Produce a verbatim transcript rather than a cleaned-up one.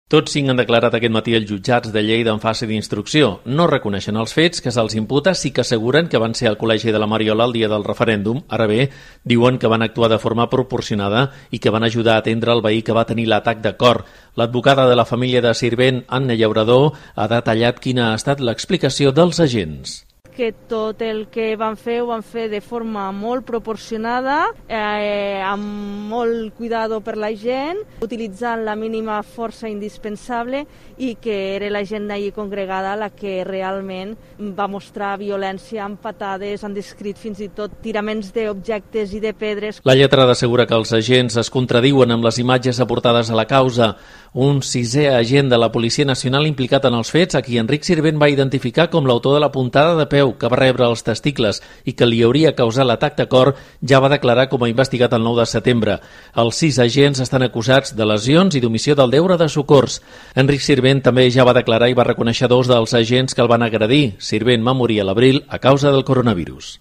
Tots cinc han declarat aquest matí als jutjats de Lleida en fase d'instrucció. No reconeixen els fets que se'ls imputa, sí que asseguren que van ser al Col·legi de la Mariola el dia del referèndum. Ara bé, diuen que van actuar de forma proporcionada i que van ajudar a atendre el veí que va tenir l'atac de cor. L'advocada de la família de Sirvent, Anna Llaurador, ha detallat quina ha estat l'explicació dels agents. Que tot el que van fer ho van fer de forma molt proporcionada, eh, amb molt cuidado per la gent, utilitzant la mínima força indispensable i que era la gent allí congregada la que realment va mostrar violència amb patades, han descrit fins i tot tiraments d'objectes i de pedres. La lletrada assegura que els agents es contradiuen amb les imatges aportades a la causa. Un sisè agent de la Policia Nacional implicat en els fets, a qui Enric Sirvent va identificar com l'autor de la puntada de peu que va rebre els testicles i que li hauria causat l'atac de cor, ja va declarar com a investigat el nou de setembre. Els sis agents estan acusats de lesions i d'omissió del deure de socors. Enric Sirvent també ja va declarar i va reconèixer dos dels agents que el van agredir. Sirvent va morir a l'abril a causa del coronavirus.